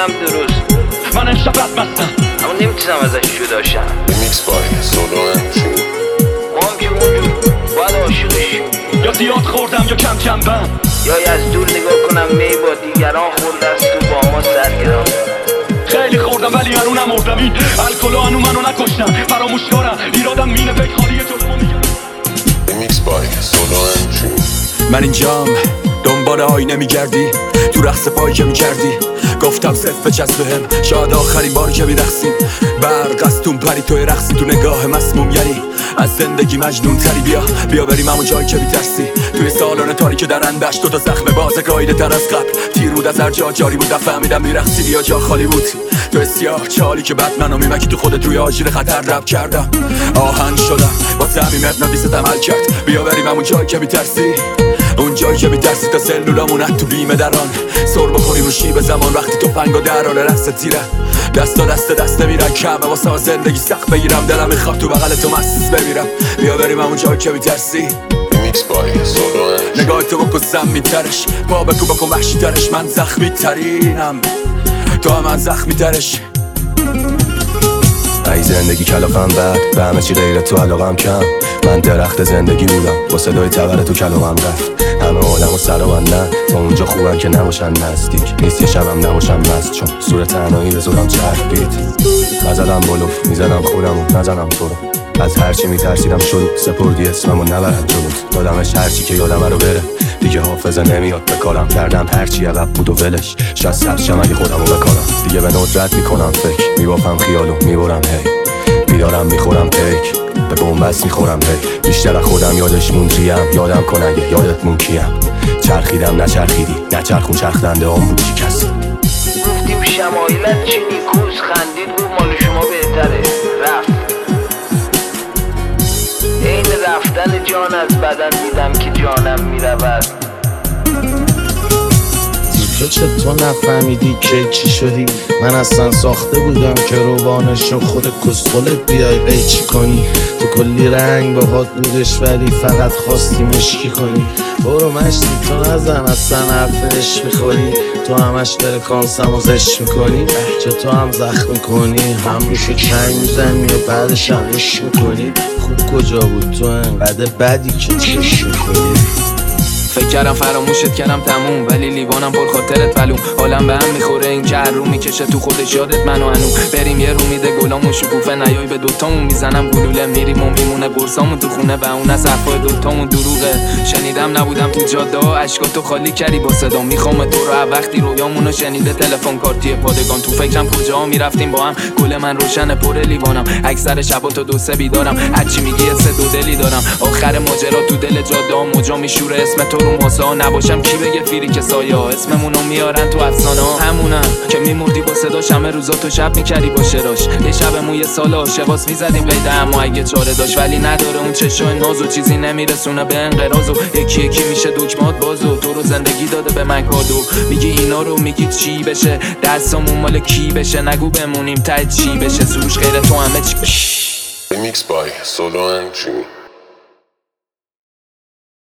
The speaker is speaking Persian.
اونم درست. من امشب بدبستم اما نمیتونم ازش جدا شم. Remix by Solo and Jimmy. ما هم که اونجور باید عاشقشیم، یا زیاد خوردم یا کم کم بم، یا از دور نگاه کنم می با دیگران خورده است تو با ما سرگرم. خیلی خوردم ولی هنو نمردم، این الکلو هنو منو نکشتم، فراموشکارم ایرادم مینه فکر خالی جلو Remix by Solo and Jimmy. من اینجام دنبال آینه میگردی، تو رقص پایی که میکردی گفتم صرف بچسب بهم، شاید آخرین بار که میرقصیم. برق از تون پری توی رقصی، تو نگاه مسموم یعنی از زندگی مجنون تری. بیا بریم همون جایی که میترسی، توی سالن تاریک در اندشت، دوتا زخم باز گایده تر از قبل. تیر بود از هر جا جاری بود، فهمیدم میرقصی یا جا خالی بود. تو سیاه چالی که بعد منو میمکی تو خودت روی آژیر خطر رب کردم، آهن شدم واسه همین مغناطیست عمل کرد. بیا بریم همون جایی که میترسی، اون جایی که میترسی تا سلولامون تو بیمه دران سر بخوریم رو شیب زمان. وقتی تو فنگو در حال رقص تیره، دست میرن کمه واسه زندگی سخت بگیرم. دلم میخواد تو بغل تو مست بمیرم. بیا بریم همون جایی که میترسی. Remix by Solo and Jimmy. نگاه تو بکن سمی ترش، پا بکن بکن وحشی ترش. من زخمی ترینم، تو هم من زخمی ترش. ای زندگی کلافم بد، به همه چی غیر تو علاقم کم. من درخت زندگی بودم، با صدای تبر تو کلامم رفت. همه آدم و سر من نه، تا اونجا خوبن که نباشن نزدیک. نیست یه شبم نباشم مست، چون سور تنهایی به زورم چربید. نزدم بلوف، میزدم خودم و نزنم تو رو. از هرچی میترسیدم شروع، سپردی اسممو نبرد جلوت. دادمش هرچی که یادم رو بره، دیگه حافظه نمیاد بکارم. کردم هرچی عقب بود و ولش، شاید سرشم اگه خودمو بکارم. دیگه به ندرت میکنم فکر، میبافم خیالو میبرم هی. بیدارم میخورم پیک، به بومبست میخورم هی. بیشتر خودم یادش موندریم، یادم کن اگه یادت مون کیم. چرخیدم نچرخیدی، نچرخون چرخدنده هم بود شکست. گفتیم شمایلت چی نیکوز، خندید بود مال شما بهتره. رفت این رفتن جان از بدن دیدم که جانم میرود. تو چطور نفهمیدی که چی شدی؟ من اصلا ساخته بودم که روانشو خود کسخلت بیای قیچی کنی. تو کلی رنگ باهات بودش ولی فقط خواستی مشکی کنی. برو مشتی تو نزن، اصلا حرفش میخوری. تو همش فرکانسم و زش میکنی، چه تو هم زخم میکنی. هم روشو چنگ میزنی و بعدش هم عشق میکنی. خوب کجا بود تو انقدر بدی که چش میکنی؟ فکر کردم فراموشت کردم تموم، ولی لیوانم پر خاطرت ولوم. حالم به هم میخوره این که هر رو میکشه تو خودش یادت منو هنو. بریم یه رو میده گلامون شکوفه نیای به دوتامون میزنم گلوله. میریم و میمونه قرصامون تو خونه و اون از حرفای دوتامون دروغه. شنیدم نبودم تو جاده ها، عشقاتو خالی کردی با صدا. میخوام تو رو وقتی رویامونو شنیده تلفن کارتی پادگان. تو فکرم کجا میرفتیم با هم، گل من روشن پر لیوانم. اکثر شبا تا دو سه بیدارم، هرچی میگی سه دو دلی دارم. آخر ماجرا تو دل جاده ها موجا میشوره اسم تو رو ماسا. نباشم کی بگه فیری که سایه ها اسممونو میارن تو افسانه ها. همونم که میمردی با صداش، همه روزا تو شب میکردی با شراش. یه شب موی سال عاشقاس میزدیم قیده، اما اگه چاره داشت. ولی نداره اون چشای نازو، چیزی نمیرسونه به انقراض. و یکی یکی میشه دکمات بازو. تو رو زندگی داده به من کادو. میگی اینا رو میگی چی بشه، دستامون مال کی بشه. نگو بمونیم ته چی بشه، سروش غیر تو همه چی. Remix by Solo and Jimmy.